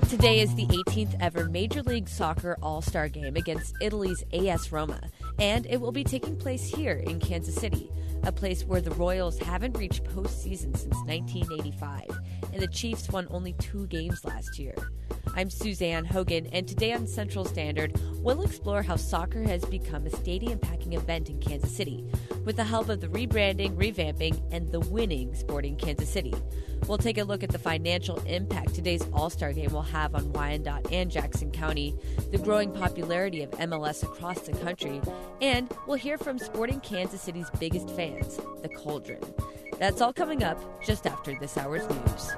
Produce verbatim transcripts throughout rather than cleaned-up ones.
Today is the eighteenth ever Major League Soccer All-Star Game against Italy's A S Roma, and it will be taking place here in Kansas City, a place where the Royals haven't reached postseason since nineteen eighty-five, and the Chiefs won only two games last year. I'm Suzanne Hogan, and today on Central Standard, we'll explore how soccer has become a stadium-packing event in Kansas City, with the help of the rebranding, revamping, and the winning Sporting Kansas City. We'll take a look at the financial impact today's All-Star Game will have on Wyandotte and Jackson County, the growing popularity of M L S across the country, and we'll hear from Sporting Kansas City's biggest fans, the Cauldron. That's all coming up just after this hour's news.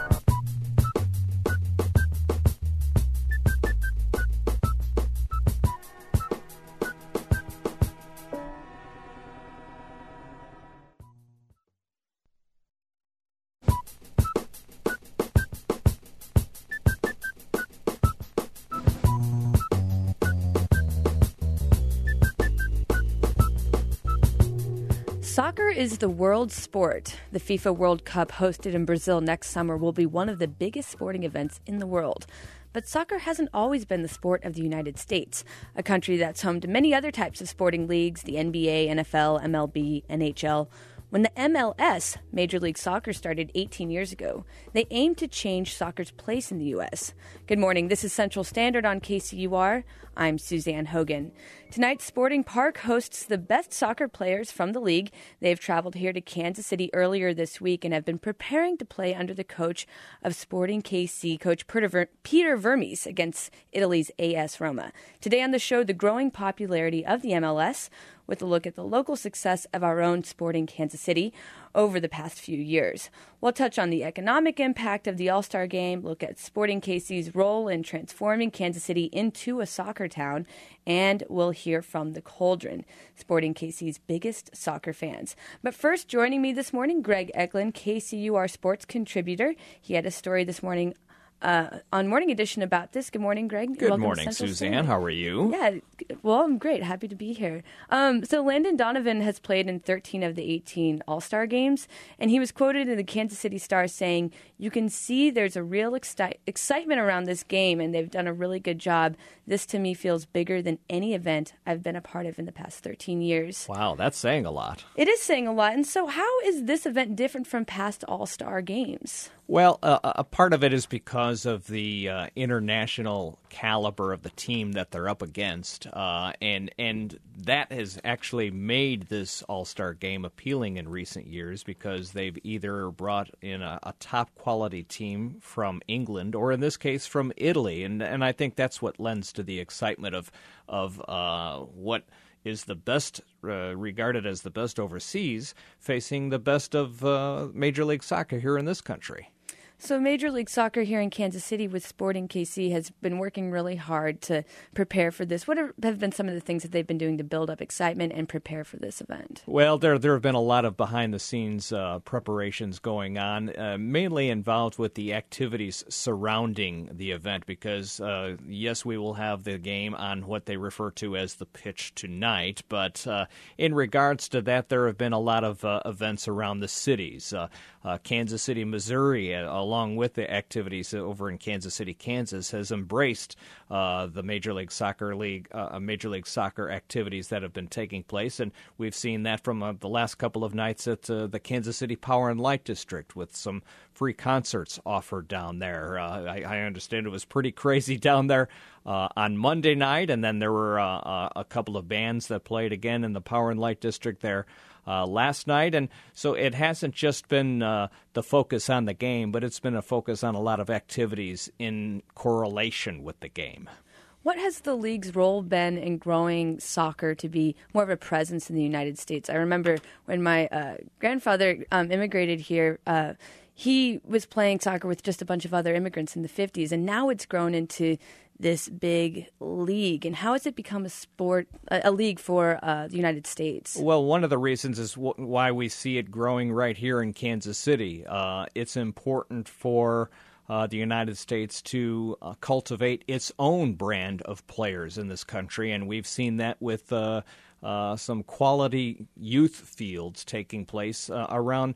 Soccer is the world sport. The FIFA World Cup, hosted in Brazil next summer, will be one of the biggest sporting events in the world. But soccer hasn't always been the sport of the United States, a country that's home to many other types of sporting leagues, the N B A, N F L, M L B, N H L. When the M L S, Major League Soccer, started eighteen years ago, they aimed to change soccer's place in the U S. Good morning. This is Central Standard on K C U R. I'm Suzanne Hogan. Tonight's Sporting Park hosts the best soccer players from the league. They've traveled here to Kansas City earlier this week and have been preparing to play under the coach of Sporting K C, Coach Peter Vermes, against Italy's A S Roma. Today on the show, the growing popularity of the M L S, with a look at the local success of our own Sporting Kansas City over the past few years. We'll touch on the economic impact of the All-Star Game, look at Sporting K C's role in transforming Kansas City into a soccer town, and we'll hear from the Cauldron, Sporting K C's biggest soccer fans. But first, joining me this morning, Greg Eklund, K C U R sports contributor. He had a story this morning Uh, on Morning Edition about this. Good morning, Greg. Good Welcome morning, Suzanne. Standard. How are you? Yeah, well, I'm great. Happy to be here. Um, so Landon Donovan has played in thirteen of the eighteen All-Star games, and he was quoted in the Kansas City Star saying, "You can see there's a real exci- excitement around this game, and they've done a really good job. This, to me, feels bigger than any event I've been a part of in the past thirteen years. Wow, that's saying a lot. It is saying a lot. And so how is this event different from past All-Star games? Well, uh, a part of it is because of the uh, international caliber of the team that they're up against, uh, and and that has actually made this All-Star game appealing in recent years because they've either brought in a, a top-quality team from England or, in this case, from Italy, and and I think that's what lends to the excitement of of uh, what is the best, uh, regarded as the best overseas, facing the best of uh, Major League Soccer here in this country. So Major League Soccer here in Kansas City with Sporting K C has been working really hard to prepare for this. What have been some of the things that they've been doing to build up excitement and prepare for this event? Well, there there have been a lot of behind-the-scenes uh, preparations going on, uh, mainly involved with the activities surrounding the event because, uh, yes, we will have the game on what they refer to as the pitch tonight, but uh, in regards to that, there have been a lot of uh, events around the cities. Uh, uh, Kansas City, Missouri, uh, along with the activities over in Kansas City, Kansas, has embraced uh, the Major League Soccer League, uh, Major League Soccer activities that have been taking place, and we've seen that from uh, the last couple of nights at uh, the Kansas City Power and Light District with some free concerts offered down there. Uh, I, I understand it was pretty crazy down there uh, on Monday night, and then there were uh, a couple of bands that played again in the Power and Light District there Uh, last night, and so it hasn't just been uh, the focus on the game, but it's been a focus on a lot of activities in correlation with the game. What has the league's role been in growing soccer to be more of a presence in the United States? I remember when my uh, grandfather um, immigrated here, uh, he was playing soccer with just a bunch of other immigrants in the fifties, and now it's grown into this big league. And how has it become a sport, a, a league for uh, the United States? Well, one of the reasons is w- why we see it growing right here in Kansas City. Uh, it's important for uh, the United States to uh, cultivate its own brand of players in this country, and we've seen that with uh, uh, some quality youth fields taking place uh, around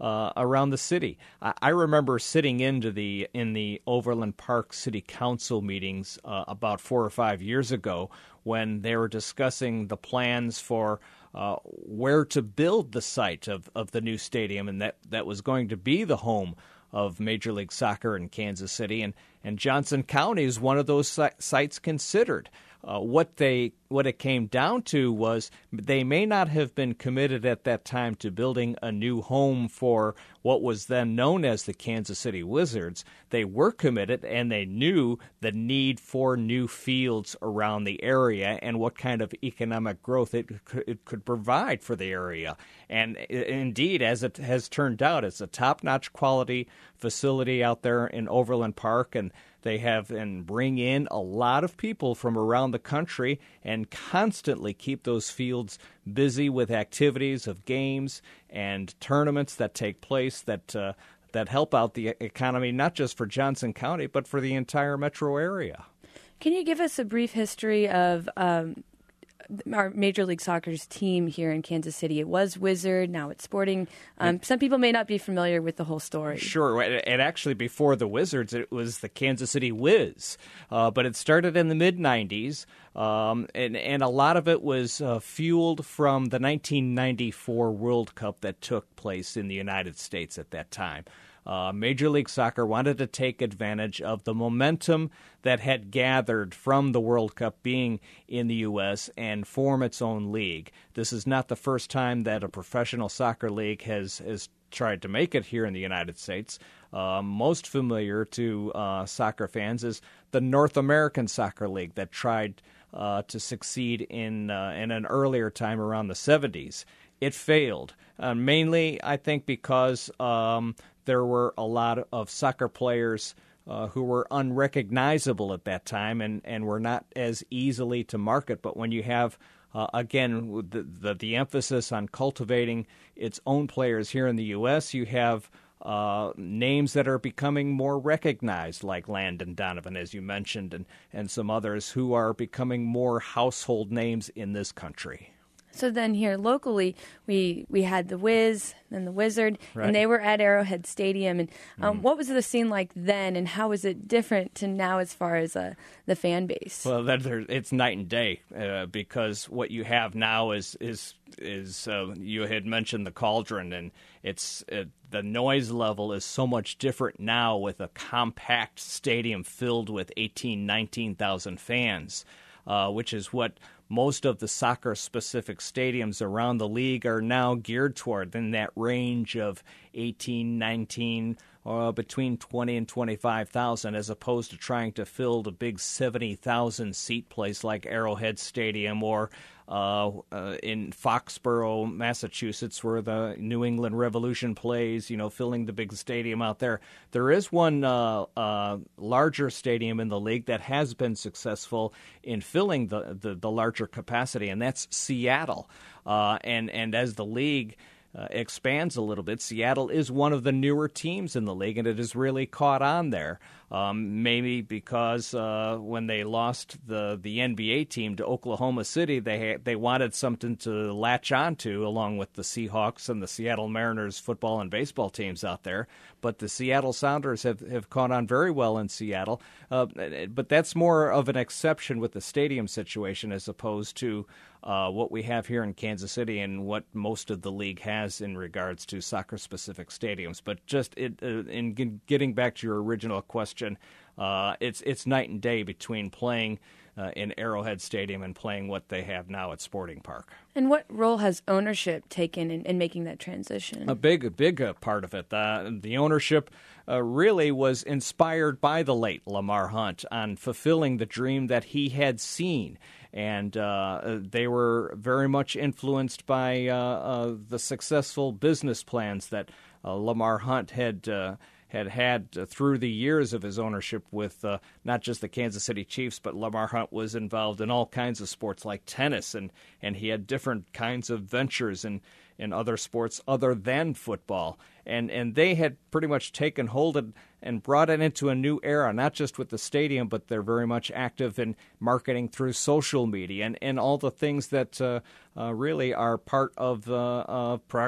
uh, around the city. I, I remember sitting into the in the Overland Park City Council meetings uh, about four or five years ago when they were discussing the plans for uh, where to build the site of, of the new stadium, and that, that was going to be the home of Major League Soccer in Kansas City, and, and Johnson County is one of those si- sites considered. Uh, what they what it came down to was they may not have been committed at that time to building a new home for what was then known as the Kansas City Wizards. They were committed, and they knew the need for new fields around the area and what kind of economic growth it could, it could provide for the area. And indeed, as it has turned out, it's a top-notch quality facility out there in Overland Park, and they have and bring in a lot of people from around the country and constantly keep those fields busy with activities of games and tournaments that take place that uh, that help out the economy, not just for Johnson County, but for the entire metro area. Can you give us a brief history of um, our Major League Soccer's team here in Kansas City? It was Wizard, now it's Sporting. Um, some people may not be familiar with the whole story. Sure, and actually before the Wizards, it was the Kansas City Wiz, uh, but it started in the mid nineties, um, and, and a lot of it was uh, fueled from the nineteen ninety-four World Cup that took place in the United States at that time. Uh, Major League Soccer wanted to take advantage of the momentum that had gathered from the World Cup being in the U S and form its own league. This is not the first time that a professional soccer league has, has tried to make it here in the United States. Uh, most familiar to uh, soccer fans is the North American Soccer League that tried uh, to succeed in, uh, in an earlier time around the seventies. It failed, uh, mainly, I think, because um, there were a lot of soccer players uh, who were unrecognizable at that time and, and were not as easily to market. But when you have, uh, again, the, the, the emphasis on cultivating its own players here in the U S, you have uh, names that are becoming more recognized, like Landon Donovan, as you mentioned, and, and some others who are becoming more household names in this country. So then here locally, we, we had the Wiz and the Wizard, right. and they were at Arrowhead Stadium. And um, mm. what was the scene like then, and how is it different to now as far as uh, the fan base? Well, that, it's night and day uh, because what you have now is is is uh, you had mentioned the Cauldron, and it's uh, the noise level is so much different now with a compact stadium filled with eighteen, nineteen thousand fans, uh, which is what most of the soccer-specific stadiums around the league are now geared toward, in that range of eighteen, nineteen, uh, between twenty and twenty-five thousand, as opposed to trying to fill the big seventy thousand seat place like Arrowhead Stadium or uh, uh, in Foxborough, Massachusetts, where the New England Revolution plays, you know, filling the big stadium out there. There is one uh, uh, larger stadium in the league that has been successful in filling the, the, the larger capacity, and that's Seattle. Uh, and, and as the league Uh, expands a little bit, Seattle is one of the newer teams in the league, and it has really caught on there. Um, maybe because uh, when they lost the, the N B A team to Oklahoma City, they ha- they wanted something to latch onto, along with the Seahawks and the Seattle Mariners football and baseball teams out there. But the Seattle Sounders have, have caught on very well in Seattle. Uh, but that's more of an exception with the stadium situation as opposed to Uh, what we have here in Kansas City and what most of the league has in regards to soccer-specific stadiums. But just it, uh, in g- getting back to your original question, uh, it's it's night and day between playing uh, in Arrowhead Stadium and playing what they have now at Sporting Park. And what role has ownership taken in, in making that transition? A big, big uh, part of it. Uh, the ownership uh, really was inspired by the late Lamar Hunt on fulfilling the dream that he had seen. And uh, they were very much influenced by uh, uh, the successful business plans that uh, Lamar Hunt had uh, had had uh, through the years of his ownership with uh, not just the Kansas City Chiefs, but Lamar Hunt was involved in all kinds of sports like tennis, and, and he had different kinds of ventures in, in other sports other than football. And and they had pretty much taken hold of and brought it into a new era, not just with the stadium, but they're very much active in marketing through social media and, and all the things that uh, uh, really are part of the uh, prog-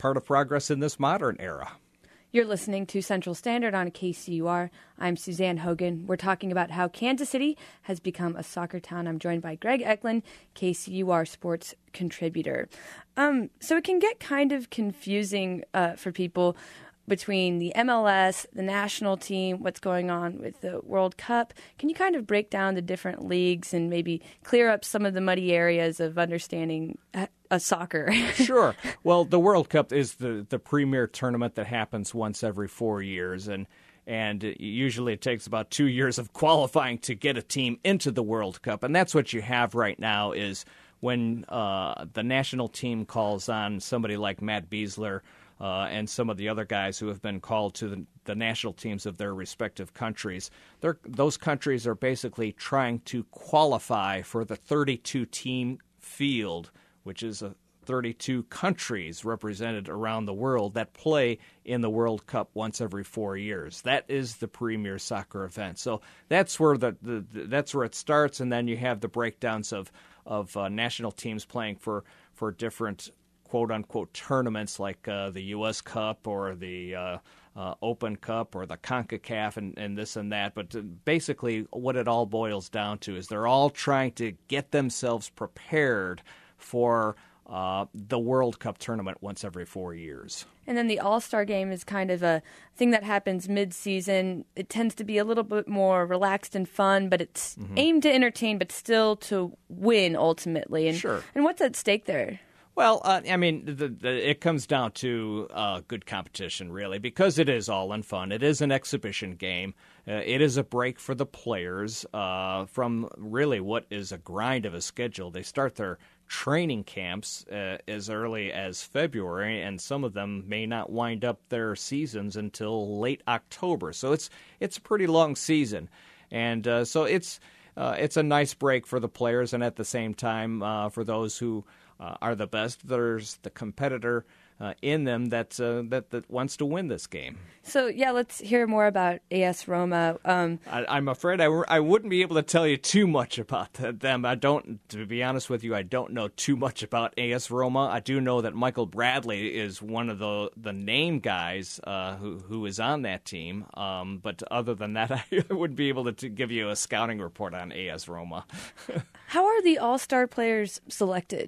part of progress in this modern era. You're listening to Central Standard on K C U R. I'm Suzanne Hogan. We're talking about how Kansas City has become a soccer town. I'm joined by Greg Eklund, K C U R sports contributor. Um, so it can get kind of confusing uh, for people between the M L S, the national team, what's going on with the World Cup. Can you kind of break down the different leagues and maybe clear up some of the muddy areas of understanding a soccer? Sure. Well, the World Cup is the, the premier tournament that happens once every four years, and and usually it takes about two years of qualifying to get a team into the World Cup, and that's what you have right now is when uh, the national team calls on somebody like Matt Besler Uh, and some of the other guys who have been called to the, the national teams of their respective countries. They're, those countries are basically trying to qualify for the thirty-two team field, which is a thirty-two countries represented around the world that play in the World Cup once every four years. That is the premier soccer event. So that's where the, the, the that's where it starts, and then you have the breakdowns of of uh, national teams playing for for different quote-unquote tournaments like uh, the U S Cup or the uh, uh, Open Cup or the CONCACAF and, and this and that. But basically what it all boils down to is they're all trying to get themselves prepared for uh, the World Cup tournament once every four years. And then the All-Star Game is kind of a thing that happens mid-season. It tends to be a little bit more relaxed and fun, but it's mm-hmm. aimed to entertain but still to win ultimately. And, sure. And what's at stake there? Well, uh, I mean, the, the, it comes down to uh, good competition, really, because it is all in fun. It is an exhibition game. Uh, it is a break for the players uh, from really what is a grind of a schedule. They start their training camps uh, as early as February, and some of them may not wind up their seasons until late October. So it's it's a pretty long season, and uh, so it's uh, it's a nice break for the players, and at the same time uh, for those who Uh, are the best. There's the competitor uh, in them that, uh, that that wants to win this game. So, yeah, let's hear more about A S Roma. Um, I, I'm afraid I, I wouldn't be able to tell you too much about them. I don't, to be honest with you, I don't know too much about A S Roma. I do know that Michael Bradley is one of the the name guys uh, who who is on that team. Um, but other than that, I wouldn't be able to, to give you a scouting report on A S Roma. How are the all-star players selected?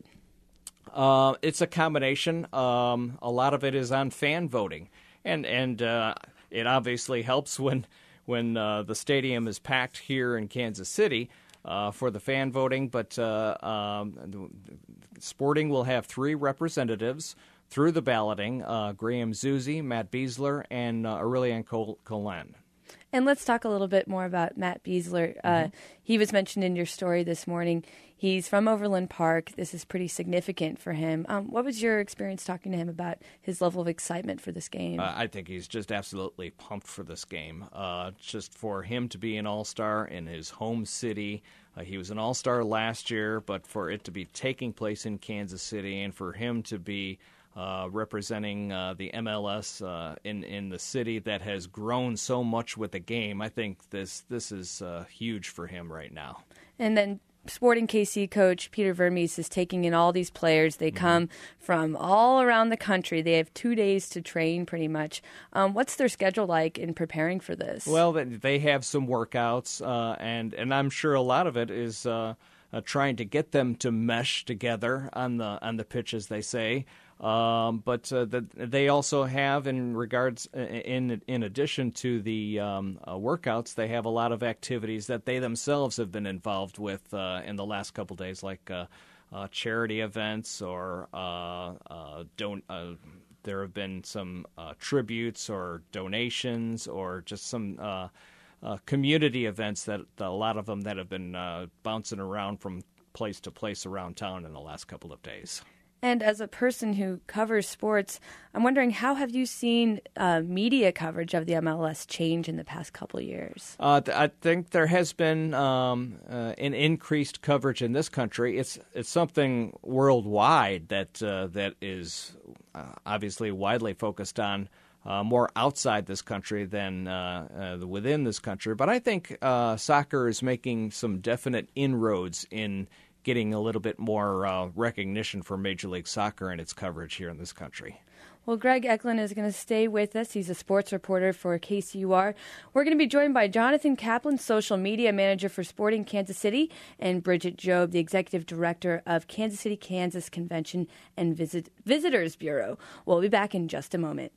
Uh, it's a combination. Um, a lot of it is on fan voting, and and uh, it obviously helps when when uh, the stadium is packed here in Kansas City uh, for the fan voting. But uh, um, Sporting will have three representatives through the balloting: uh, Graham Zusi, Matt Besler, and uh, Aurelien Collin. And let's talk a little bit more about Matt Besler. Uh, mm-hmm. He was mentioned in your story this morning. He's from Overland Park. This is pretty significant for him. Um, what was your experience talking to him about his level of excitement for this game? Uh, I think he's just absolutely pumped for this game. Uh, just for him to be an all-star in his home city. Uh, he was an all-star last year, but for it to be taking place in Kansas City and for him to be Uh, representing uh, the M L S uh, in in the city that has grown so much with the game, I think this this is uh, huge for him right now. And then Sporting K C coach Peter Vermes is taking in all these players. They mm-hmm. come from all around the country. They have two days to train pretty much. Um, what's their schedule like in preparing for this? Well, they have some workouts, uh, and, and I'm sure a lot of it is uh, uh, trying to get them to mesh together on the on the pitch, as they say. Um, but uh, the, they also have, in regards, in in addition to the um, uh, workouts, they have a lot of activities that they themselves have been involved with uh, in the last couple days, like uh, uh, charity events or uh, uh, don't. Uh, there have been some uh, tributes or donations or just some uh, uh, community events that a lot of them that have been uh, bouncing around from place to place around town in the last couple of days. And as a person who covers sports, I'm wondering, how have you seen uh, media coverage of the M L S change in the past couple of years? Uh, I think there has been um, uh, an increased coverage in this country. It's it's something worldwide that uh, that is uh, obviously widely focused on uh, more outside this country than uh, uh, within this country. But I think uh, soccer is making some definite inroads in getting a little bit more uh, recognition for Major League Soccer and its coverage here in this country. Well, Greg Eklund is going to stay with us. He's a sports reporter for K C U R. We're going to be joined by Jonathan Kaplan, social media manager for Sporting Kansas City, and Bridget Jobe, the executive director of Kansas City, Kansas Convention and Visit- Visitors Bureau. We'll be back in just a moment.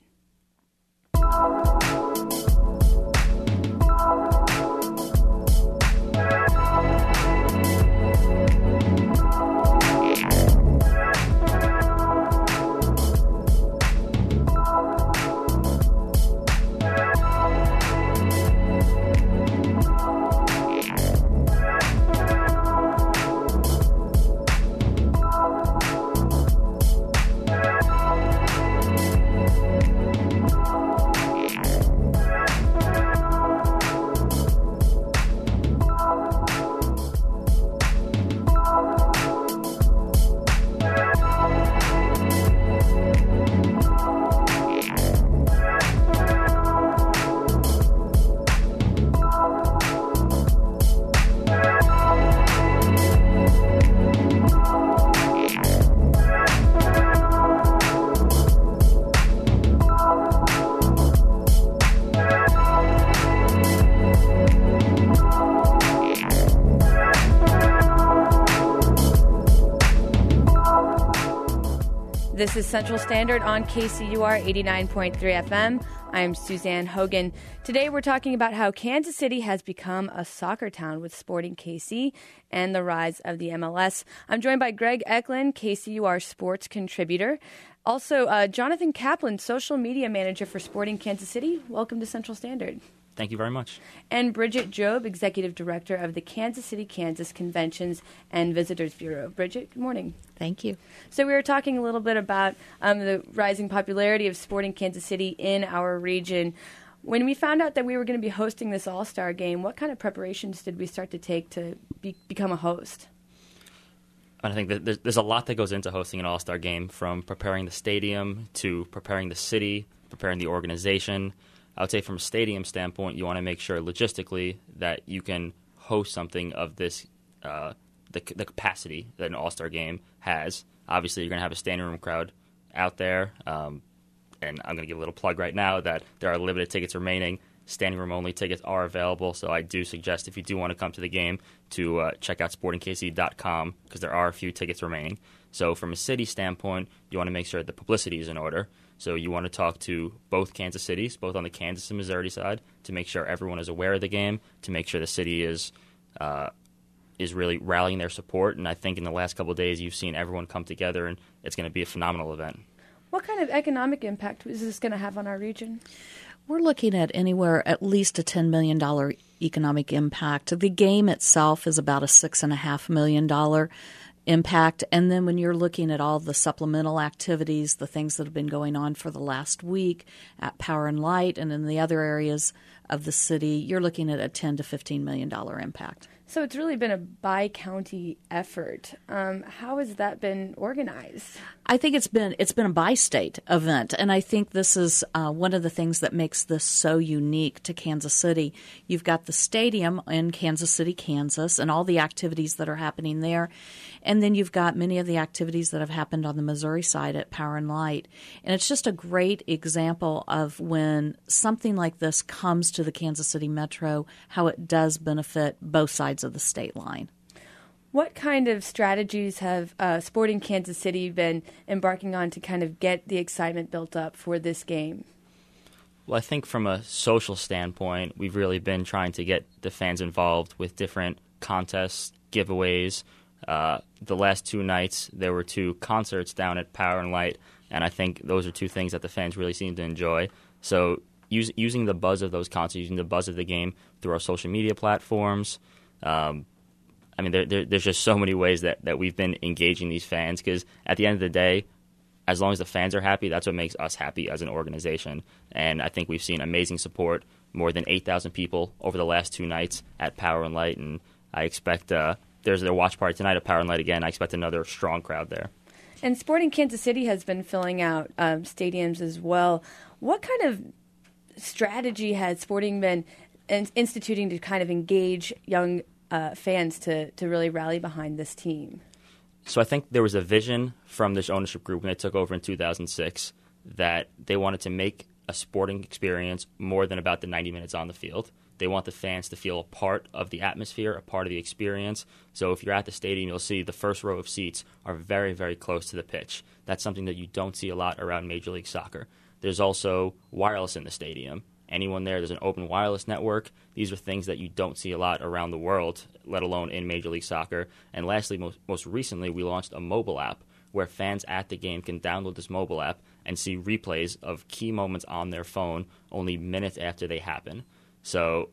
This is Central Standard on K C U R eighty-nine point three F M. I'm Suzanne Hogan. Today we're talking about how Kansas City has become a soccer town with Sporting K C and the rise of the M L S. I'm joined by Greg Eklund, K C U R sports contributor. Also, uh, Jonathan Kaplan, social media manager for Sporting Kansas City. Welcome to Central Standard. Thank you very much. And Bridget Jobe, executive director of the Kansas City, Kansas Conventions and Visitors Bureau. Bridget, good morning. Thank you. So we were talking a little bit about um, the rising popularity of Sporting Kansas City in our region. When we found out that we were going to be hosting this All-Star game, what kind of preparations did we start to take to be, become a host? I think that there's, there's a lot that goes into hosting an All-Star game, from preparing the stadium to preparing the city, preparing the organization. I would say from a stadium standpoint, you want to make sure logistically that you can host something of this, uh, the, the capacity that an All-Star game has. Obviously, you're going to have a standing room crowd out there, um, and I'm going to give a little plug right now that there are limited tickets remaining. Standing room only tickets are available, so I do suggest if you do want to come to the game to uh, check out sporting k c dot com because there are a few tickets remaining. So from a city standpoint, you want to make sure the publicity is in order. So you want to talk to both Kansas Cities, both on the Kansas and Missouri side, to make sure everyone is aware of the game, to make sure the city is uh, is really rallying their support. And I think in the last couple of days, you've seen everyone come together, and it's going to be a phenomenal event. What kind of economic impact is this going to have on our region? We're looking at anywhere at least a ten million dollars economic impact. The game itself is about a six point five million dollars impact. And then when you're looking at all the supplemental activities, the things that have been going on for the last week at Power and Light and in the other areas of the city, you're looking at a ten to fifteen million dollars impact. So it's really been a bi-county effort. Um, how has that been organized? I think it's been it's been a bi-state event, and I think this is uh, one of the things that makes this so unique to Kansas City. You've got the stadium in Kansas City, Kansas, and all the activities that are happening there, and then you've got many of the activities that have happened on the Missouri side at Power and Light. And it's just a great example of when something like this comes to the Kansas City Metro, how it does benefit both sides of the state line. What kind of strategies have uh, Sporting Kansas City been embarking on to kind of get the excitement built up for this game? Well, I think from a social standpoint, we've really been trying to get the fans involved with different contests, giveaways. Uh, the last two nights, there were two concerts down at Power and Light, and I think those are two things that the fans really seem to enjoy. So use, using the buzz of those concerts, using the buzz of the game through our social media platforms, um, I mean, there, there, there's just so many ways that, that we've been engaging these fans, because at the end of the day, as long as the fans are happy, that's what makes us happy as an organization. And I think we've seen amazing support, more than eight thousand people over the last two nights at Power and Light, and I expect uh, there's their watch party tonight at Power and Light again. I expect another strong crowd there. And Sporting Kansas City has been filling out um, stadiums as well. What kind of strategy has Sporting been in- instituting to kind of engage young uh, fans to, to really rally behind this team? So I think there was a vision from this ownership group when they took over in two thousand six that they wanted to make a sporting experience more than about the ninety minutes on the field. They want the fans to feel a part of the atmosphere, a part of the experience. So if you're at the stadium, you'll see the first row of seats are very, very close to the pitch. That's something that you don't see a lot around Major League Soccer. There's also wireless in the stadium. Anyone there, there's an open wireless network. These are things that you don't see a lot around the world, let alone in Major League Soccer. And lastly, most, most recently, we launched a mobile app where fans at the game can download this mobile app and see replays of key moments on their phone only minutes after they happen. So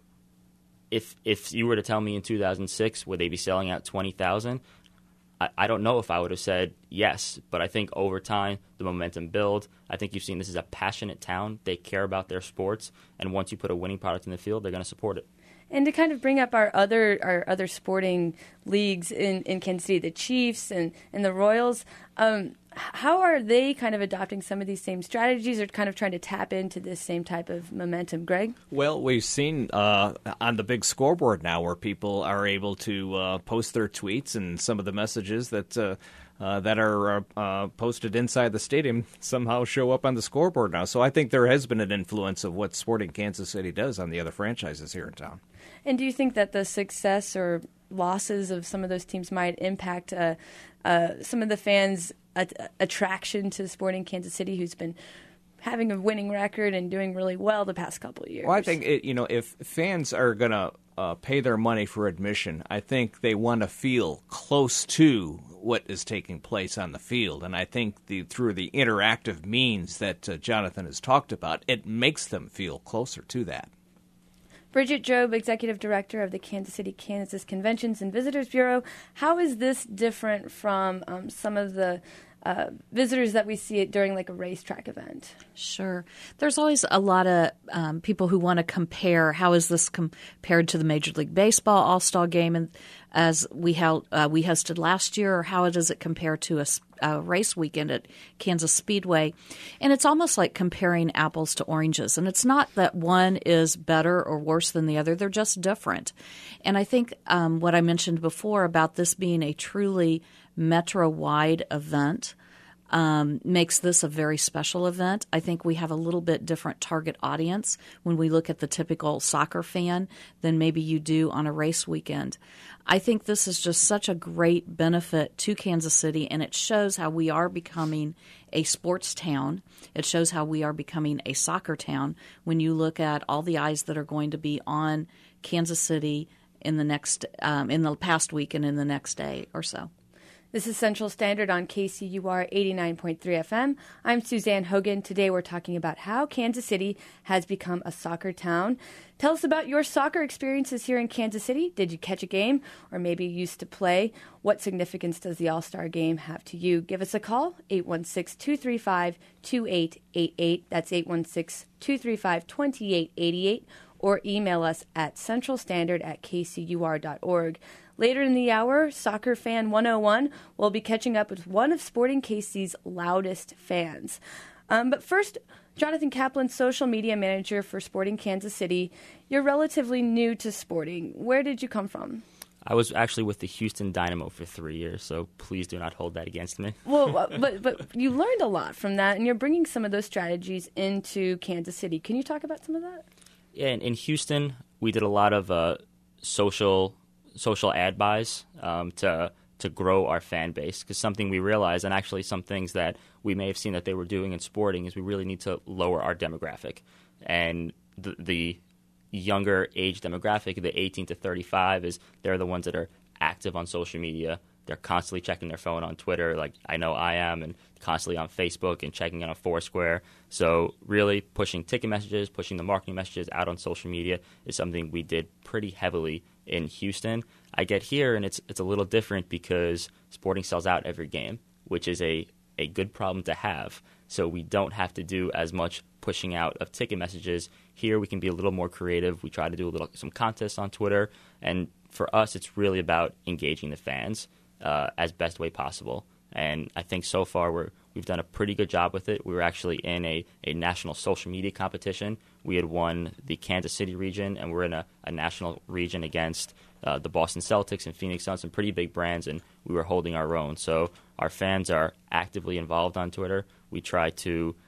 if if you were to tell me in two thousand six, would they be selling out twenty thousand? I, I don't know if I would have said yes, but I think over time the momentum builds. I think you've seen this is a passionate town. They care about their sports, and once you put a winning product in the field, they're going to support it. And to kind of bring up our other our other sporting leagues in, in Kansas City, the Chiefs and, and the Royals, um, how are they kind of adopting some of these same strategies or kind of trying to tap into this same type of momentum, Greg? Well, we've seen uh, on the big scoreboard now where people are able to uh, post their tweets and some of the messages that uh, uh, that are uh, posted inside the stadium somehow show up on the scoreboard now. So I think there has been an influence of what Sporting Kansas City does on the other franchises here in town. And do you think that the success or losses of some of those teams might impact uh, uh, some of the fans' a- attraction to Sporting Kansas City, who's been having a winning record and doing really well the past couple of years? Well, I think it, you know if fans are going to uh, pay their money for admission, I think they want to feel close to what is taking place on the field, and I think the through the interactive means that uh, Jonathan has talked about, it makes them feel closer to that. Bridget Jobe, Executive Director of the Kansas City, Kansas Conventions and Visitors Bureau. How is this different from um, some of the uh, visitors that we see it during like a racetrack event? Sure. There's always a lot of um, people who want to compare how is this compared to the Major League Baseball All-Star Game and as we held uh, we hosted last year, or how does it compare to a, a race weekend at Kansas Speedway? And it's almost like comparing apples to oranges. And it's not that one is better or worse than the other. They're just different. And I think um, what I mentioned before about this being a truly metro-wide event Um, makes this a very special event. I think we have a little bit different target audience when we look at the typical soccer fan than maybe you do on a race weekend. I think this is just such a great benefit to Kansas City, and it shows how we are becoming a sports town. It shows how we are becoming a soccer town when you look at all the eyes that are going to be on Kansas City in the next, um, in the past week and in the next day or so. This is Central Standard on K C U R eighty-nine point three F M. I'm Suzanne Hogan. Today we're talking about how Kansas City has become a soccer town. Tell us about your soccer experiences here in Kansas City. Did you catch a game or maybe you used to play? What significance does the All-Star Game have to you? Give us a call, eight one six, two three five, two eight eight eight. That's eight one six, two three five, two eight eight eight. Or email us at centralstandard at k c u r dot org. Later in the hour, Soccer Fan one oh one will be catching up with one of Sporting K C's loudest fans. Um, but first, Jonathan Kaplan, social media manager for Sporting Kansas City. You're relatively new to sporting. Where did you come from? I was actually with the Houston Dynamo for three years, so please do not hold that against me. Well, but but you learned a lot from that, and you're bringing some of those strategies into Kansas City. Can you talk about some of that? Yeah, in, in Houston, we did a lot of uh, social social ad buys um, to to grow our fan base, because something we realized, and actually some things that we may have seen that they were doing in sporting, is we really need to lower our demographic. And the, the younger age demographic, the eighteen to thirty-five, is they're the ones that are active on social media. They're constantly checking their phone on Twitter, like I know I am, and constantly on Facebook and checking on a Foursquare. So really pushing ticket messages, pushing the marketing messages out on social media is something we did pretty heavily in Houston. I get here, and it's it's a little different because Sporting sells out every game, which is a, a good problem to have. So we don't have to do as much pushing out of ticket messages. Here we can be a little more creative. We try to do a little some contests on Twitter. And for us, it's really about engaging the fans uh, as best way possible. And I think so far we're, we've done a pretty good job with it. We were actually in a, a national social media competition. We had won the Kansas City region, and we're in a, a national region against uh, the Boston Celtics and Phoenix Suns, some pretty big brands, and we were holding our own. So our fans are actively involved on Twitter. We try to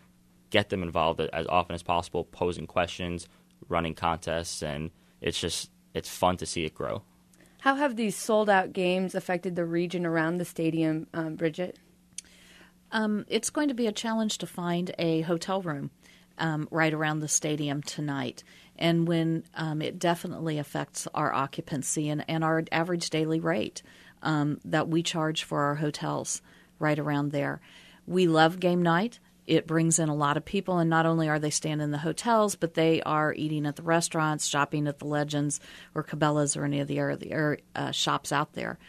get them involved as often as possible, posing questions, running contests, and it's just it's fun to see it grow. How have these sold-out games affected the region around the stadium, um, Bridget? Um, it's going to be a challenge to find a hotel room um, right around the stadium tonight. And when um, it definitely affects our occupancy and, and our average daily rate um, that we charge for our hotels right around there. We love game night. It brings in a lot of people, and not only are they staying in the hotels, but they are eating at the restaurants, shopping at the Legends or Cabela's or any of the area, uh, shops out there.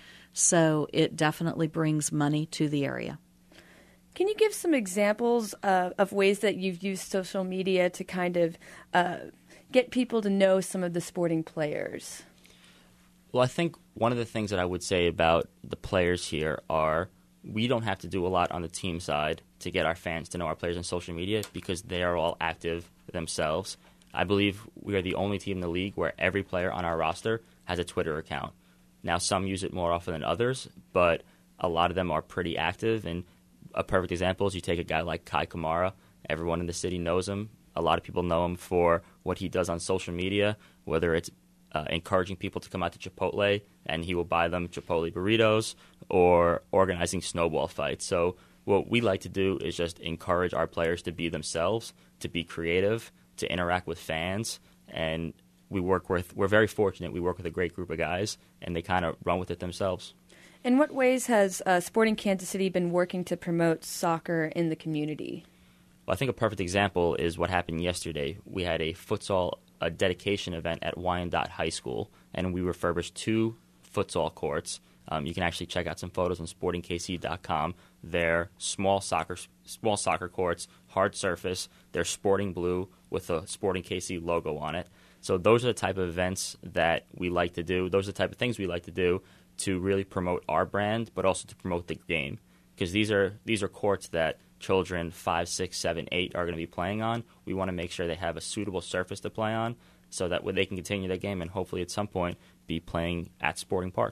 So it definitely brings money to the area. Can you give some examples uh, of ways that you've used social media to kind of uh, get people to know some of the sporting players? Well, I think one of the things that I would say about the players here are we don't have to do a lot on the team side to get our fans to know our players on social media because they are all active themselves. I believe we are the only team in the league where every player on our roster has a Twitter account. Now, some use it more often than others, but a lot of them are pretty active. And a perfect example is you take a guy like Kai Kamara. Everyone in the city knows him. A lot of people know him for what he does on social media, whether it's uh, encouraging people to come out to Chipotle and he will buy them Chipotle burritos, or organizing snowball fights. So what we like to do is just encourage our players to be themselves, to be creative, to interact with fans. And we work with, we're very fortunate, we work with a great group of guys, and they kind of run with it themselves. In what ways has uh, Sporting Kansas City been working to promote soccer in the community? Well, I think a perfect example is what happened yesterday. We had a futsal a dedication event at Wyandotte High School, and we refurbished two futsal courts. Um, you can actually check out some photos on sporting k c dot com. They're small soccer small soccer courts, hard surface. They're sporting blue with a Sporting K C logo on it. So those are the type of events that we like to do. Those are the type of things we like to do to really promote our brand, but also to promote the game. Because these are these are courts that children five, six, seven, eight are going to be playing on. We want to make sure they have a suitable surface to play on so that they can continue their game and hopefully at some point be playing at Sporting Park.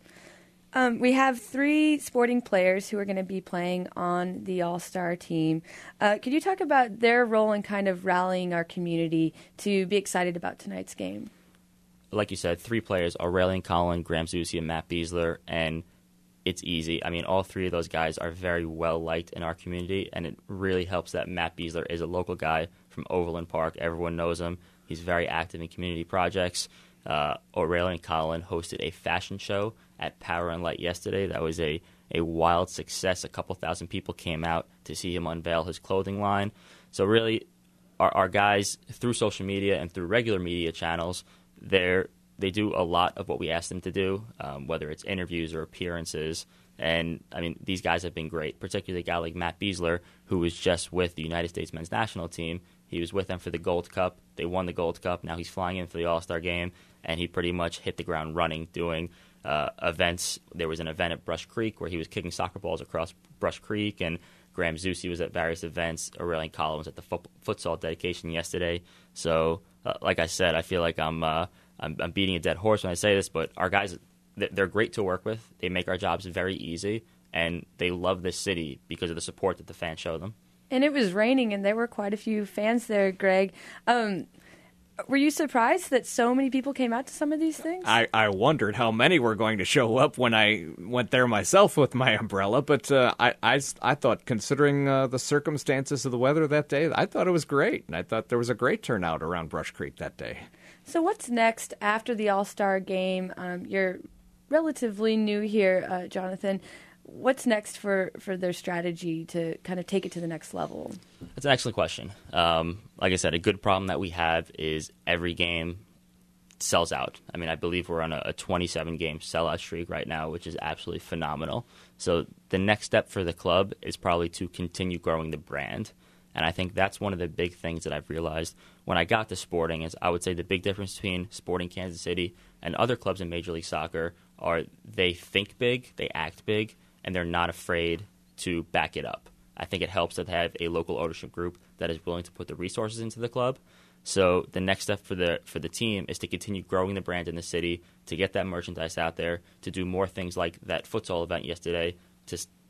Um, we have three Sporting players who are going to be playing on the All-Star team. Uh, could you talk about their role in kind of rallying our community to be excited about tonight's game? Like you said, three players, Aurelian Collin, Graham Zusi, and Matt Beasler, and it's easy. I mean, all three of those guys are very well-liked in our community, and it really helps that Matt Beasler is a local guy from Overland Park. Everyone knows him. He's very active in community projects. Uh, Aurelian Collin hosted a fashion show at Power and Light yesterday. That was a, a wild success. A couple thousand people came out to see him unveil his clothing line. So really, our, our guys, through social media and through regular media channels, they're They do a lot of what we ask them to do, um, whether it's interviews or appearances. And, I mean, these guys have been great, particularly a guy like Matt Beasler, who was just with the United States men's national team. He was with them for the Gold Cup. They won the Gold Cup. Now he's flying in for the All-Star game, and he pretty much hit the ground running doing uh, events. There was an event at Brush Creek where he was kicking soccer balls across Brush Creek, and Graham Zusi was at various events. Aurelian Collin was at the fut- futsal dedication yesterday. So, uh, like I said, I feel like I'm... Uh, I'm, I'm beating a dead horse when I say this, but our guys, they're great to work with. They make our jobs very easy, and they love this city because of the support that the fans show them. And it was raining, and there were quite a few fans there, Greg. Um, were you surprised that so many people came out to some of these things? I, I wondered how many were going to show up when I went there myself with my umbrella, but uh, I, I, I thought, considering uh, the circumstances of the weather that day, I thought it was great. And I thought there was a great turnout around Brush Creek that day. So what's next after the All-Star game? Um, you're relatively new here, uh, Jonathan. What's next for, for their strategy to kind of take it to the next level? That's an excellent question. Um, like I said, a good problem that we have is every game sells out. I mean, I believe we're on a, a twenty-seven game sellout streak right now, which is absolutely phenomenal. So the next step for the club is probably to continue growing the brand. And I think that's one of the big things that I've realized when I got to Sporting is I would say the big difference between Sporting Kansas City and other clubs in Major League Soccer are they think big, they act big, and they're not afraid to back it up. I think it helps that they have a local ownership group that is willing to put the resources into the club. So the next step for the for the team is to continue growing the brand in the city, to get that merchandise out there, to do more things like that futsal event yesterday, to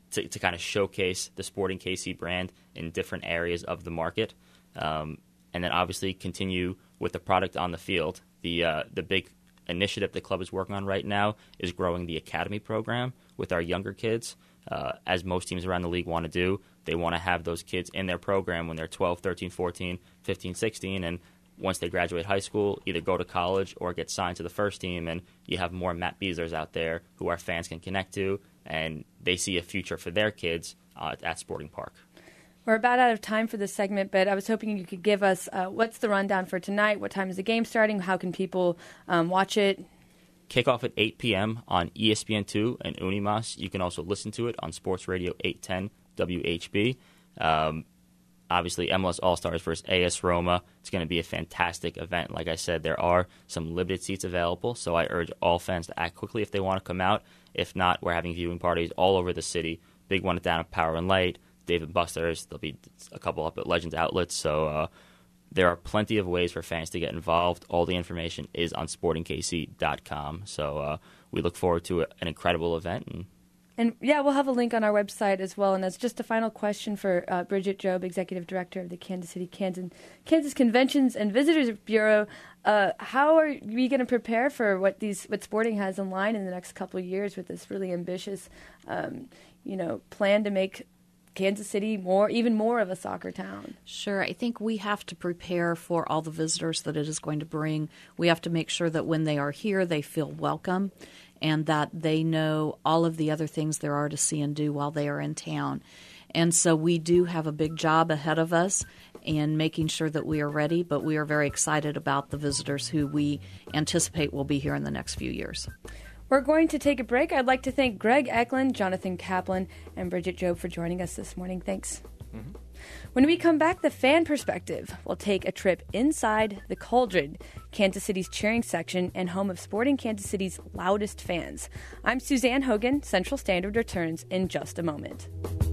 to, to kind of showcase the Sporting K C brand in different areas of the market. Um, and then obviously continue with the product on the field. The uh, the big initiative the club is working on right now is growing the academy program with our younger kids. Uh, as most teams around the league want to do, they want to have those kids in their program when they're twelve, thirteen, fourteen, fifteen, sixteen, and once they graduate high school, either go to college or get signed to the first team, and you have more Matt Beaslers out there who our fans can connect to, and they see a future for their kids uh, at Sporting Park. We're about out of time for this segment, but I was hoping you could give us uh, what's the rundown for tonight, what time is the game starting, how can people um, watch it? Kickoff at eight p.m. on E S P N two and Unimas. You can also listen to it on Sports Radio eight ten W H B. Um, obviously, M L S All-Stars versus A S Roma. It's going to be a fantastic event. Like I said, there are some limited seats available, so I urge all fans to act quickly if they want to come out. If not, we're having viewing parties all over the city. Big one down at Power and Light, Dave and Buster's. There'll be a couple up at Legends Outlets, so uh, there are plenty of ways for fans to get involved. All the information is on sporting k c dot com. So uh, we look forward to an incredible event. And, and yeah, we'll have a link on our website as well. And as just a final question for uh, Bridget Jobe, Executive Director of the Kansas City, Kansas, Kansas Conventions and Visitors Bureau, uh, how are we going to prepare for what these what Sporting has in line in the next couple of years with this really ambitious, um, you know, plan to make Kansas City more, even more of a soccer town? Sure. I think we have to prepare for all the visitors that it is going to bring. We have to make sure that when they are here, they feel welcome and that they know all of the other things there are to see and do while they are in town. And so we do have a big job ahead of us in making sure that we are ready, but we are very excited about the visitors who we anticipate will be here in the next few years. We're going to take a break. I'd like to thank Greg Eklund, Jonathan Kaplan, and Bridget Jobe for joining us this morning. Thanks. Mm-hmm. When we come back, the fan perspective. We'll take a trip inside the Cauldron, Kansas City's cheering section and home of Sporting Kansas City's loudest fans. I'm Suzanne Hogan. Central Standard returns in just a moment.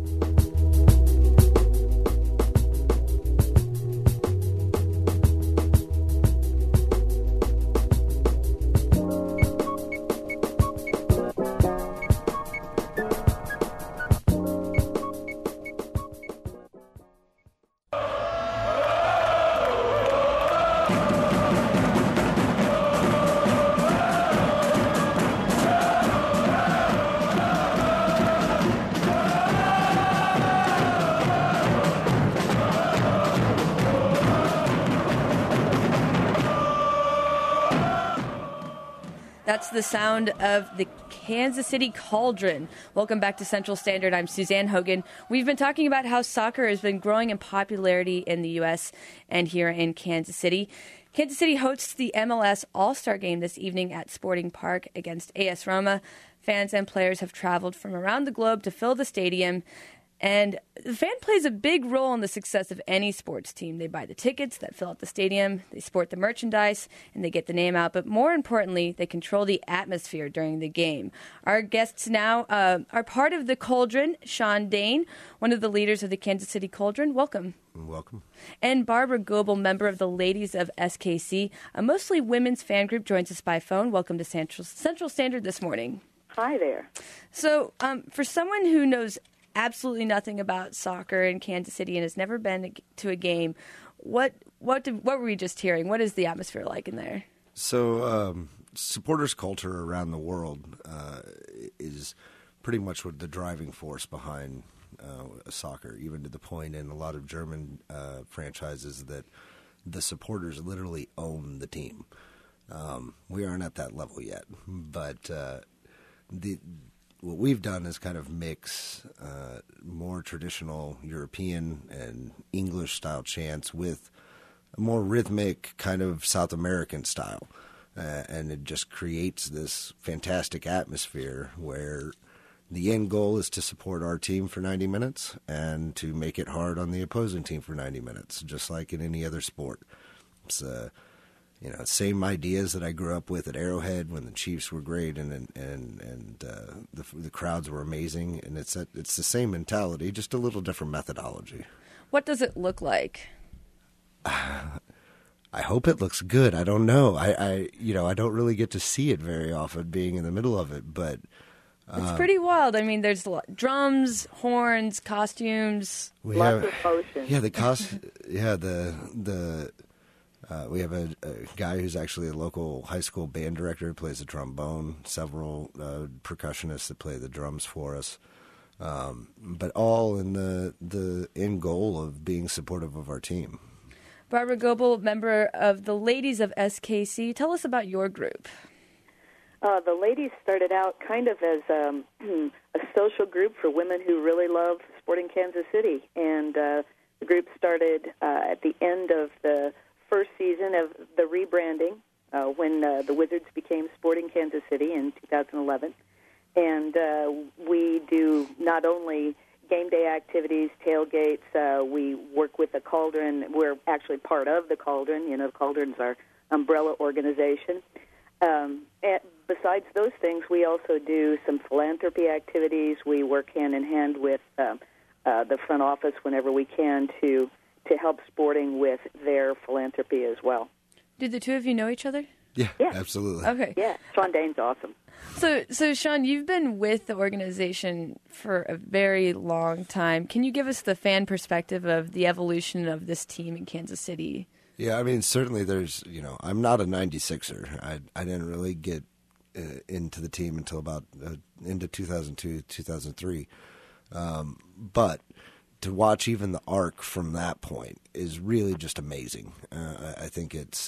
That's the sound of the Kansas City Cauldron. Welcome back to Central Standard. I'm Suzanne Hogan. We've been talking about how soccer has been growing in popularity in the U S and here in Kansas City. Kansas City hosts the M L S All-Star Game this evening at Sporting Park against A S Roma. Fans and players have traveled from around the globe to fill the stadium. And the fan plays a big role in the success of any sports team. They buy the tickets that fill out the stadium, they sport the merchandise, and they get the name out. But more importantly, they control the atmosphere during the game. Our guests now uh, are part of the Cauldron. Sean Dane, one of the leaders of the Kansas City Cauldron. Welcome. Welcome. And Barbara Goebel, member of the Ladies of S K C, a mostly women's fan group, joins us by phone. Welcome to Central, Central Standard this morning. Hi there. So um, for someone who knows absolutely nothing about soccer in Kansas City and has never been to a game, what what did, what were we just hearing? What is the atmosphere like in there? So um, supporters culture around the world uh, is pretty much what the driving force behind uh, soccer, even to the point in a lot of German uh, franchises that the supporters literally own the team. Um, we aren't at that level yet, but uh, the what we've done is kind of mix uh, more traditional European and English-style chants with a more rhythmic kind of South American style. Uh, and it just creates this fantastic atmosphere where the end goal is to support our team for ninety minutes and to make it hard on the opposing team for ninety minutes, just like in any other sport. It's uh, You know, same ideas that I grew up with at Arrowhead when the Chiefs were great and and and uh, the the crowds were amazing, and it's a, it's the same mentality, just a little different methodology. What does it look like? I hope it looks good. I don't know. I, I you know I don't really get to see it very often, being in the middle of it, but It's pretty wild. I mean, there's a lot, drums, horns, costumes. We Lots have, of motion. Yeah, the cost. Yeah, the the. Uh, we have a, a guy who's actually a local high school band director who plays the trombone. Several uh, percussionists that play the drums for us. Um, but all in the the end goal of being supportive of our team. Barbara Goebel, member of the Ladies of S K C. Tell us about your group. Uh, the ladies started out kind of as um, a social group for women who really love sporting Kansas City. And uh, the group started uh, at the end of the first season of the rebranding uh, when uh, the Wizards became Sporting Kansas City in two thousand eleven. And uh, we do not only game day activities, tailgates, uh, we work with the Cauldron. We're actually part of the Cauldron. You know, the Cauldron's our umbrella organization. Um, and besides those things, we also do some philanthropy activities. We work hand in hand with uh, uh, the front office whenever we can to to help sporting with their philanthropy as well. Did the two of you know each other? Yeah, Yeah. absolutely. Okay. Yeah, Sean Dane's awesome. So, so Sean, you've been with the organization for a very long time. Can you give us the fan perspective of the evolution of this team in Kansas City? Yeah, I mean, certainly there's, you know, I'm not a ninety-sixer. I I didn't really get uh, into the team until about uh, into two thousand two, two thousand three. Um, but to watch even the arc from that point is really just amazing. Uh, I, I think it's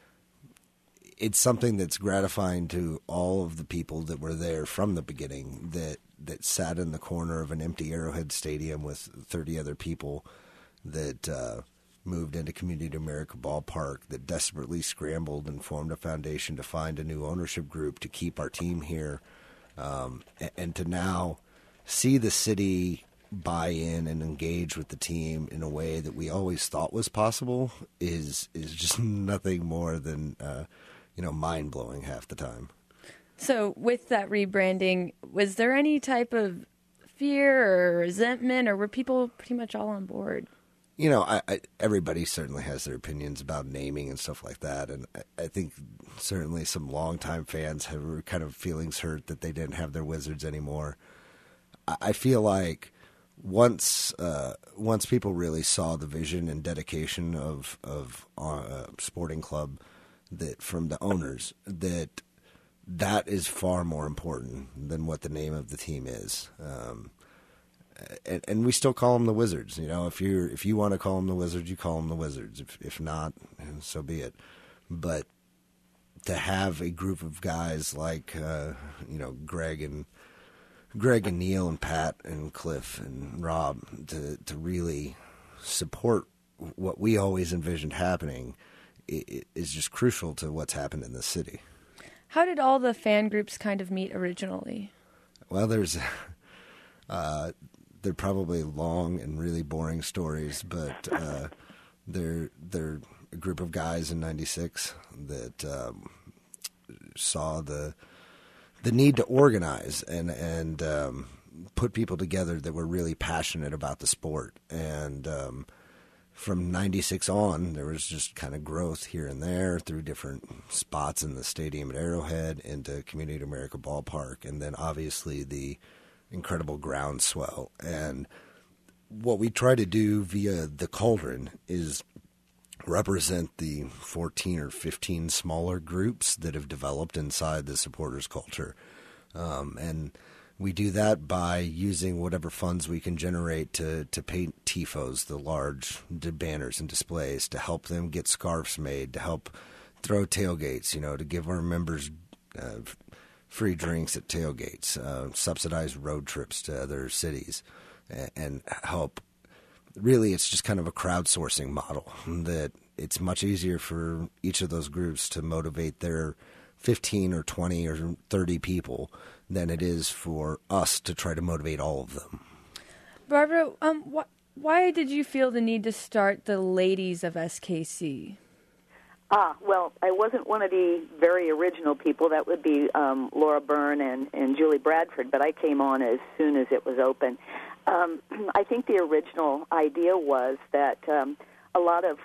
it's something that's gratifying to all of the people that were there from the beginning, that that sat in the corner of an empty Arrowhead Stadium with thirty other people, that uh, moved into Community America Ballpark, that desperately scrambled and formed a foundation to find a new ownership group to keep our team here, um, and, and to now see the city buy in and engage with the team in a way that we always thought was possible is is just nothing more than uh, you know mind blowing half the time. So, with that rebranding, was there any type of fear or resentment, or were people pretty much all on board? You know, I, I, everybody certainly has their opinions about naming and stuff like that, and I, I think certainly some longtime fans have kind of feelings hurt that they didn't have their Wizards anymore. I, I feel like once uh, once people really saw the vision and dedication of of uh, Sporting Club that from the owners, that that is far more important than what the name of the team is. Um, And, and we still call them the Wizards. You know, if you if you want to call them the Wizards, you call them the Wizards. If if not, so be it. But to have a group of guys like uh, you know Greg and Greg and Neil and Pat and Cliff and Rob to to really support what we always envisioned happening it, it is just crucial to what's happened in the city. How did all the fan groups kind of meet originally? Well, there's. Uh, They're probably long and really boring stories, but uh, they're they're a group of guys in ninety-six that um, saw the the need to organize and and um, put people together that were really passionate about the sport. And um, from ninety-six on, there was just kind of growth here and there through different spots in the stadium at Arrowhead into Community America Ballpark, and then obviously the incredible groundswell. And what we try to do via the Cauldron is represent the fourteen or fifteen smaller groups that have developed inside the supporters culture. Um, and we do that by using whatever funds we can generate to, to paint tifos, the large banners and displays, to help them get scarves made, to help throw tailgates, you know, to give our members uh, free drinks at tailgates, uh, subsidized road trips to other cities, and, and help. Really, it's just kind of a crowdsourcing model that it's much easier for each of those groups to motivate their fifteen or twenty or thirty people than it is for us to try to motivate all of them. Barbara, um, wh- why did you feel the need to start the Ladies of S K C? Ah, well, I wasn't one of the very original people. That would be um, Laura Byrne and, and Julie Bradford, but I came on as soon as it was open. Um, I think the original idea was that um, a lot of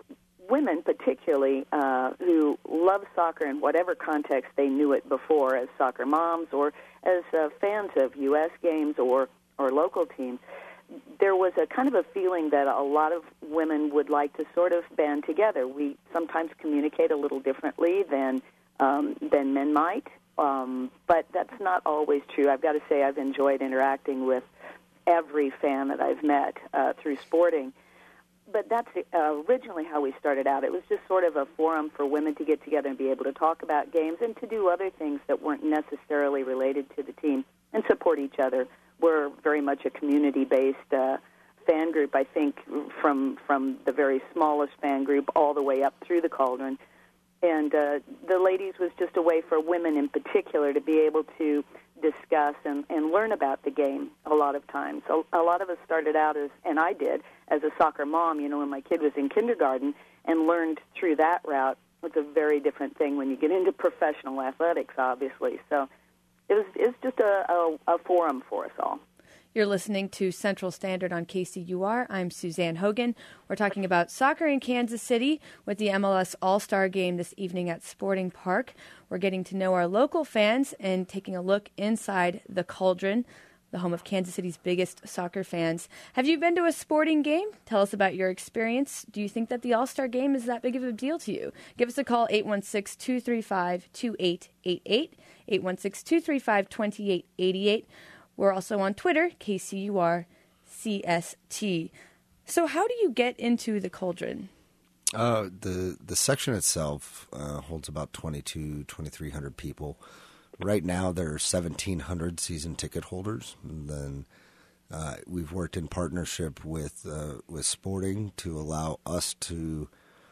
women particularly uh, who love soccer in whatever context they knew it before, as soccer moms or as uh, fans of U S games or, or local teams. There was a kind of a feeling that a lot of women would like to sort of band together. We sometimes communicate a little differently than um, than men might, um, but that's not always true. I've got to say I've enjoyed interacting with every fan that I've met uh, through sporting. But that's uh, originally how we started out. It was just sort of a forum for women to get together and be able to talk about games and to do other things that weren't necessarily related to the team and support each other. We're very much a community-based uh, fan group, I think, from from the very smallest fan group all the way up through the Cauldron. And uh, the Ladies was just a way for women in particular to be able to discuss and, and learn about the game a lot of times. A, a lot of us started out as, and I did, as a soccer mom, you know, when my kid was in kindergarten, and learned through that route. It's a very different thing when you get into professional athletics, obviously. So it was it's just a, a, a forum for us all. You're listening to Central Standard on K C U R. I'm Suzanne Hogan. We're talking about soccer in Kansas City with the M L S All-Star Game this evening at Sporting Park. We're getting to know our local fans and taking a look inside the Cauldron, the home of Kansas City's biggest soccer fans. Have you been to a sporting game? Tell us about your experience. Do you think that the All-Star Game is that big of a deal to you? Give us a call, eight one six, two three five, two eight eight eight, eight one six, two three five, two eight eight eight. We're also on Twitter, K C U R C S T. So how do you get into the Cauldron? Uh, the the section itself uh, holds about twenty-two, twenty-three hundred people. Right now, there are seventeen hundred season ticket holders. And then uh, we've worked in partnership with uh, with Sporting to allow us to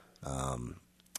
um,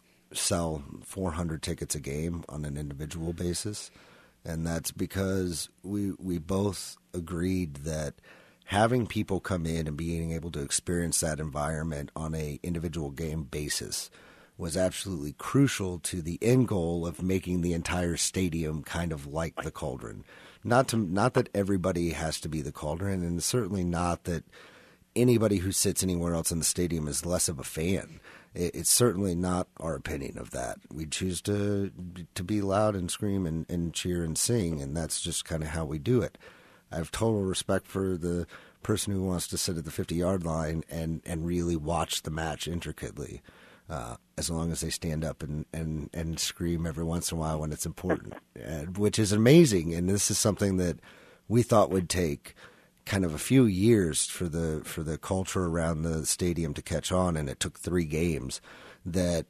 sell four hundred tickets a game on an individual basis. And that's because we we both agreed that having people come in and being able to experience that environment on a individual game basis was absolutely crucial to the end goal of making the entire stadium kind of like the Cauldron. Not to not that everybody has to be the Cauldron, and certainly not that anybody who sits anywhere else in the stadium is less of a fan. It's certainly not our opinion of that. We choose to to be loud and scream and, and cheer and sing, and that's just kind of how we do it. I have total respect for the person who wants to sit at the fifty-yard line and, and really watch the match intricately, uh, as long as they stand up and, and, and scream every once in a while when it's important, uh, which is amazing. And this is something that we thought would take kind of a few years for the for the culture around the stadium to catch on, and it took three games. That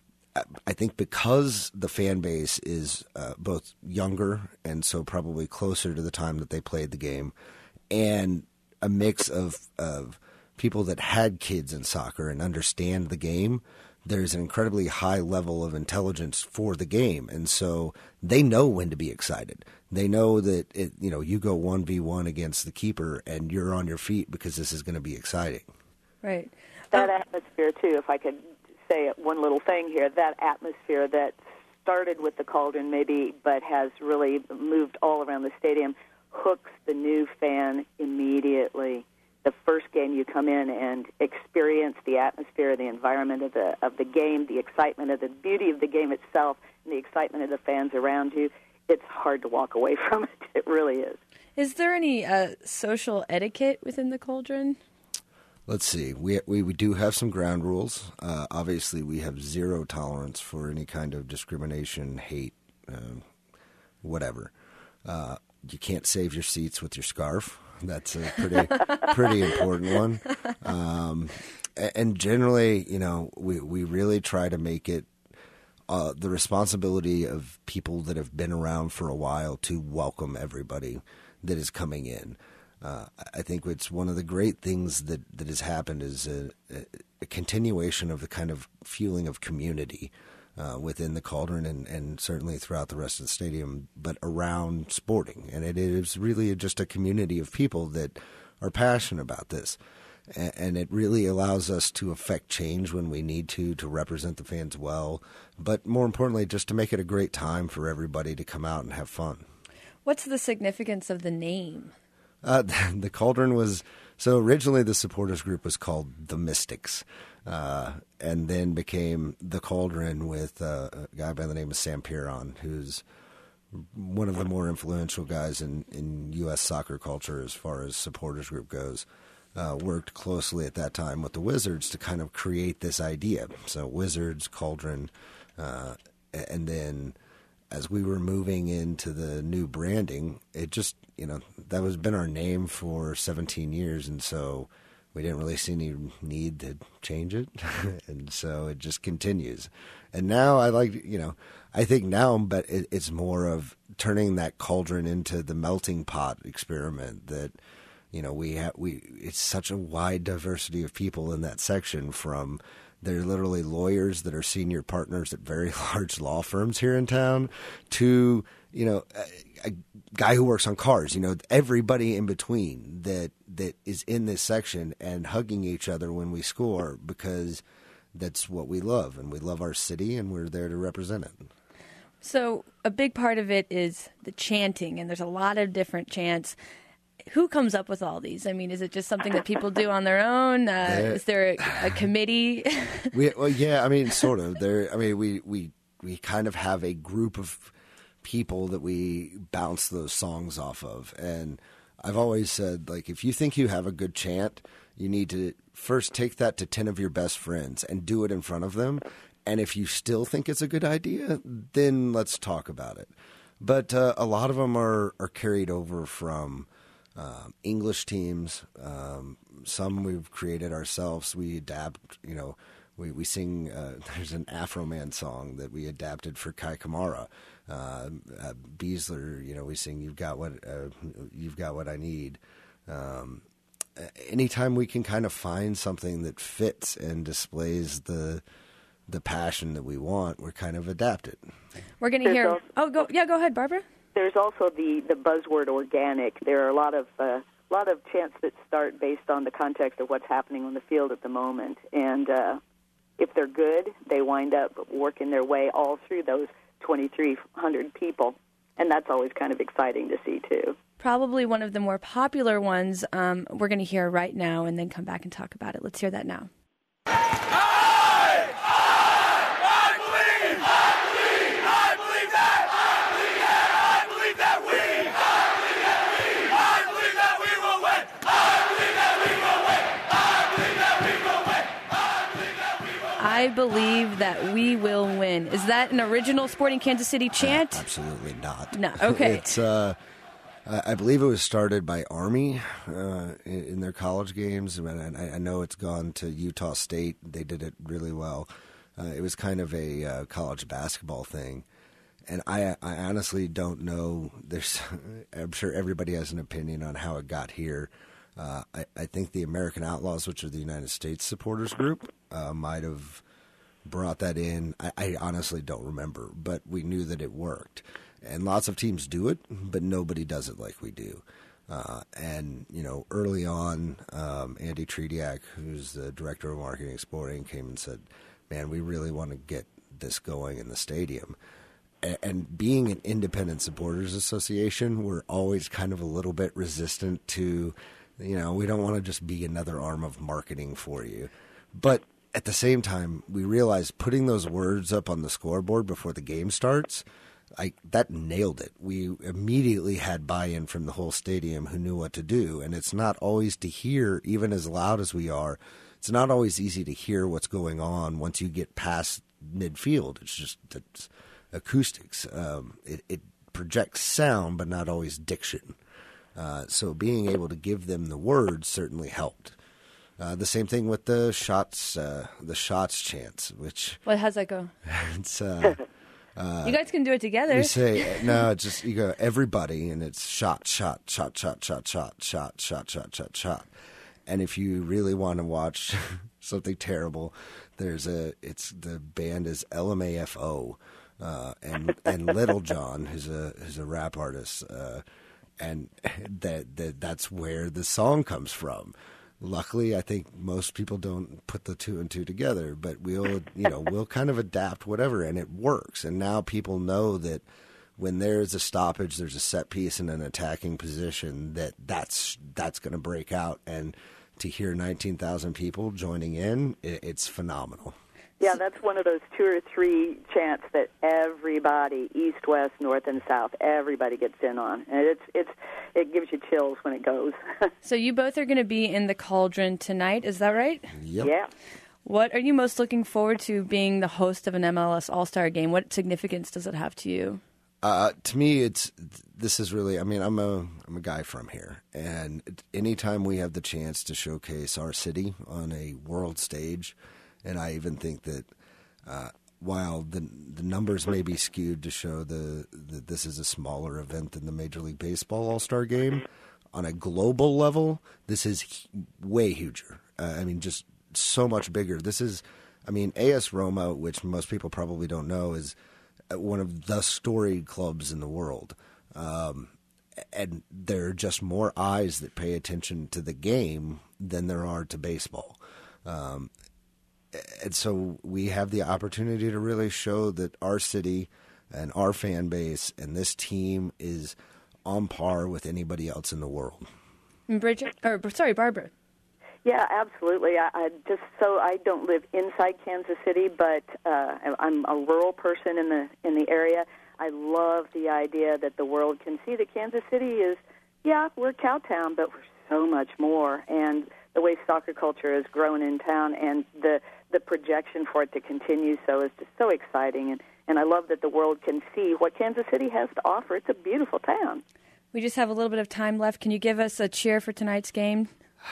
I think because the fan base is uh, both younger and so probably closer to the time that they played the game, and a mix of of people that had kids in soccer and understand the game, there's an incredibly high level of intelligence for the game, and so they know when to be excited. They know that it, you know, you go one v one against the keeper, and you're on your feet because this is going to be exciting. Right. That um, atmosphere, too, if I could say one little thing here, that atmosphere that started with the Cauldron maybe but has really moved all around the stadium hooks the new fan immediately. The first game you come in and experience the atmosphere, the environment of the of the game, the excitement of the beauty of the game itself, and the excitement of the fans around you, it's hard to walk away from it. It really is. Is there any uh, social etiquette within the Cauldron? Let's see. We we, we do have some ground rules. Uh, obviously, we have zero tolerance for any kind of discrimination, hate, uh, whatever. Uh, you can't save your seats with your scarf. That's a pretty pretty important one. Um, and generally, you know, we, we really try to make it uh, the responsibility of people that have been around for a while to welcome everybody that is coming in. Uh, I think it's one of the great things that, that has happened is a, a continuation of the kind of feeling of community uh, within the Cauldron and, and certainly throughout the rest of the stadium, but around sporting. And it is really just a community of people that are passionate about this. And, and it really allows us to affect change when we need to, to represent the fans well, but more importantly, just to make it a great time for everybody to come out and have fun. What's the significance of the name? Uh, the Cauldron was, so originally the supporters group was called the Mystics. uh, and then became the Cauldron with uh, a guy by the name of Sam Piron, who's one of the more influential guys in, in U S soccer culture as far as supporters group goes. Uh, worked closely at that time with the Wizards to kind of create this idea. So Wizards, Cauldron, uh, and then as we were moving into the new branding, it just, you know, that was been our name for seventeen years, and so we didn't really see any need to change it, and so it just continues. And now I like, you know, I think now, but it, it's more of turning that cauldron into the melting pot experiment that, you know, we have, we, it's such a wide diversity of people in that section, from they're literally lawyers that are senior partners at very large law firms here in town to, you know, a, a guy who works on cars, you know, everybody in between that, that is in this section and hugging each other when we score, because that's what we love, and we love our city, and we're there to represent it. So a big part of it is the chanting, and there's a lot of different chants. Who comes up with all these? I mean, is it just something that people do on their own? Uh, yeah. Is there a, a committee? we, well, yeah, I mean, sort of. There, I mean, we, we, we kind of have a group of people that we bounce those songs off of. And I've always said, like, if you think you have a good chant, you need to first take that to ten of your best friends and do it in front of them. And if you still think it's a good idea, then let's talk about it. But uh, a lot of them are, are carried over from Um, English teams. Um, some we've created ourselves. We adapt, you know, we, we sing, uh, there's an Afro Man song that we adapted for Kai Kamara. Uh, uh, Beasler, you know, we sing, you've got what, uh, you've got what I need. Um, anytime we can kind of find something that fits and displays the, the passion that we want, we're kind of adapted. We're going to hear, oh, go, yeah, go ahead, Barbara. There's also the, the buzzword organic. There are a lot of uh, lot of chants that start based on the context of what's happening on the field at the moment. And uh, if they're good, they wind up working their way all through those twenty-three hundred people. And that's always kind of exciting to see, too. Probably one of the more popular ones um, we're going to hear right now and then come back and talk about it. Let's hear that now. I believe that we will win. Is that an original Sporting Kansas City chant? Uh, absolutely not. No, okay. It's, uh, I believe it was started by Army uh, in, in their college games. And I, I know it's gone to Utah State. They did it really well. Uh, it was kind of a uh, college basketball thing. And I, I honestly don't know. There's, I'm sure everybody has an opinion on how it got here. Uh, I, I think the American Outlaws, which are the United States supporters group, uh, might have brought that in. I, I honestly don't remember, but we knew that it worked. And lots of teams do it, but nobody does it like we do. Uh, and, you know, early on, um, Andy Trediak, who's the director of marketing at Sporting, came and said, man, we really want to get this going in the stadium. And, and being an independent supporters association, we're always kind of a little bit resistant to, you know, we don't want to just be another arm of marketing for you. But at the same time, we realized putting those words up on the scoreboard before the game starts, I, that nailed it. We immediately had buy-in from the whole stadium who knew what to do. And it's not always to hear, even as loud as we are, it's not always easy to hear what's going on once you get past midfield. It's just it's acoustics. Um, it, it projects sound, but not always diction. Uh, so being able to give them the words certainly helped. Uh, the same thing with the shots, uh, the shots chants, which. Well, how's that go? It's. Uh, uh, you guys can do it together. We say no. It's just you go everybody, and it's shot, shot, shot, shot, shot, shot, shot, shot, shot, shot, shot. And if you really want to watch something terrible, there's a. It's the band is L M A F O, uh, and and Little John, who's a who's a rap artist, uh, and that that that's where the song comes from. Luckily, I think most people don't put the two and two together, but we'll, you know, we'll kind of adapt whatever, and it works. And now people know that when there's a stoppage, there's a set piece in an attacking position, that that's that's going to break out. And to hear nineteen thousand people joining in, it's phenomenal. Yeah, that's one of those two or three chants that everybody, east, west, north, and south, everybody gets in on. And it's it's it gives you chills when it goes. So you both are going to be in the Cauldron tonight, is that right? Yep. Yeah. What are you most looking forward to being the host of an M L S All-Star game? What significance does it have to you? Uh, to me, it's this is really. I mean, I'm a I'm a guy from here, and anytime we have the chance to showcase our city on a world stage, and I even think that uh, while the the numbers may be skewed to show the that this is a smaller event than the Major League Baseball All-Star Game, on a global level, this is way huger. Uh, I mean, just so much bigger. This is, I mean, A S Roma, which most people probably don't know, is one of the storied clubs in the world. Um, and there are just more eyes that pay attention to the game than there are to baseball. Um, and so we have the opportunity to really show that our city and our fan base and this team is on par with anybody else in the world. Bridget, or sorry, Barbara. Yeah, absolutely. I, I just so I don't live inside Kansas City, but uh, I'm a rural person in the in the area. I love the idea that the world can see that Kansas City is, yeah, we're Cowtown, but we're so much more. And the way soccer culture has grown in town, and the the projection for it to continue so is just so exciting. And and I love that the world can see what Kansas City has to offer. It's a beautiful town. We just have a little bit of time left. Can you give us a cheer for tonight's game?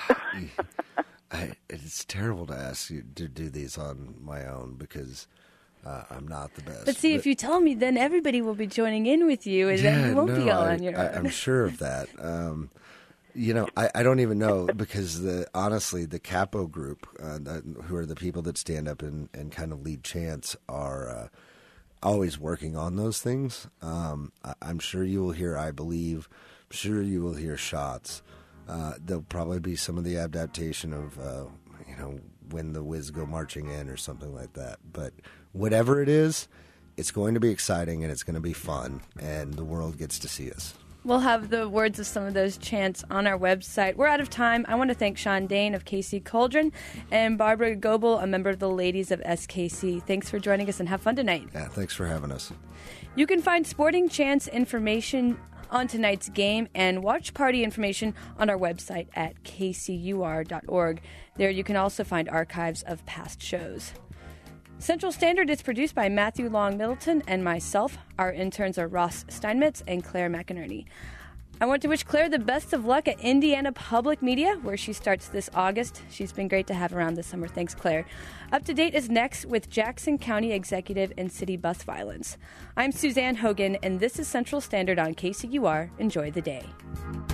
I, it's terrible to ask you to do these on my own because uh, I'm not the best. But see, but, if you tell me, then everybody will be joining in with you, and yeah, then you won't no, be all I, on your I, own. I'm sure of that. Um, you know, I, I don't even know because the honestly, the Capo group, uh, the, who are the people that stand up and, and kind of lead chants, are uh, always working on those things. Um, I, I'm sure you will hear "I Believe." I'm sure you will hear shots. Uh, there'll probably be some of the adaptation of, uh, you know, when the Wiz go marching in or something like that. But whatever it is, it's going to be exciting and it's going to be fun, and the world gets to see us. We'll have the words of some of those chants on our website. We're out of time. I want to thank Sean Dane of K C Cauldron and Barbara Goebel, a member of the Ladies of S K C. Thanks for joining us and have fun tonight. Yeah, thanks for having us. You can find sporting chants information on tonight's game and watch party information on our website at k c u r dot org. There you can also find archives of past shows. Central Standard is produced by Matthew Long Middleton and myself. Our interns are Ross Steinmetz and Claire McInerney. I want to wish Claire the best of luck at Indiana Public Media, where she starts this August. She's been great to have around this summer. Thanks, Claire. Up to Date is next with Jackson County Executive and City Bus Violence. I'm Suzanne Hogan, and this is Central Standard on K C U R. Enjoy the day.